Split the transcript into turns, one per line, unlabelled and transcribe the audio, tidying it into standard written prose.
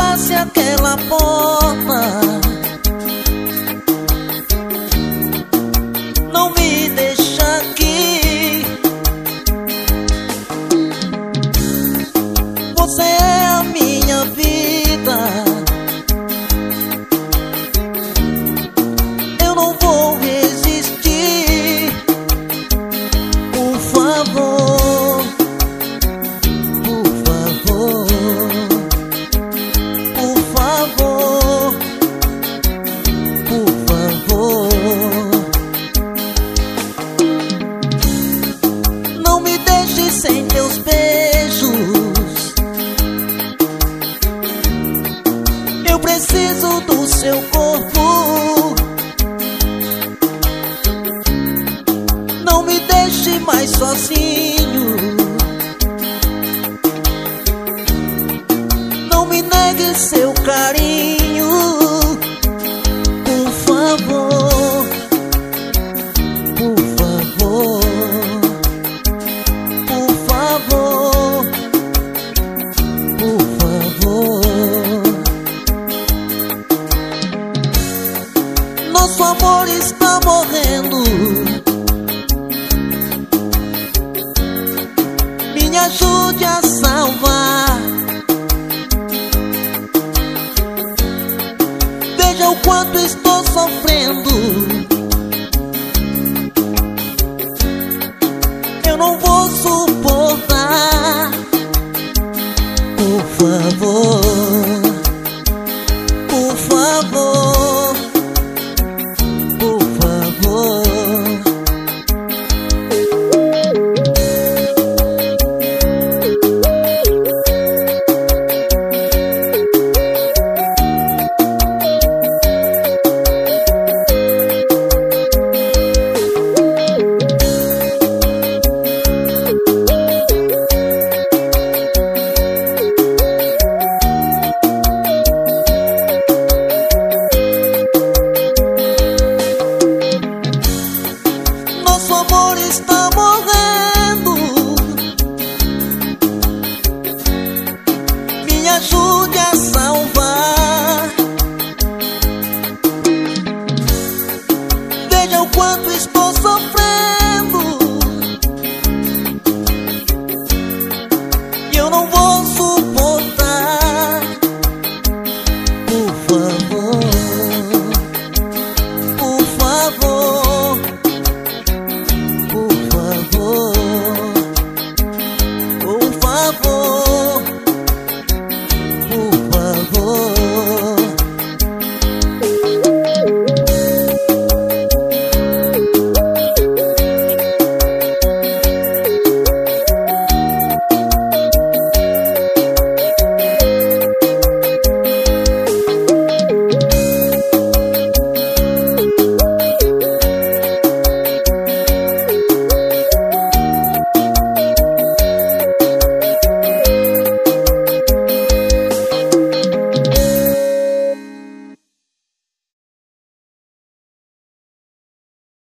fechasse aquela porta, não me deixa aqui. Você é a minha vida, eu não vou resistir. Por favor, por favor, por favor, por favor, não me deixe sem teus beijos. Eu preciso do seu corpo. Não me deixe mais sozinho. Não me negue seu carinho. Por favor, por favor, por favor, por favor. Nosso amor está morrendo. Me ajude a salvar. Veja o quanto estou sofrendo. Eu não vou suportar. Por favor, por favor,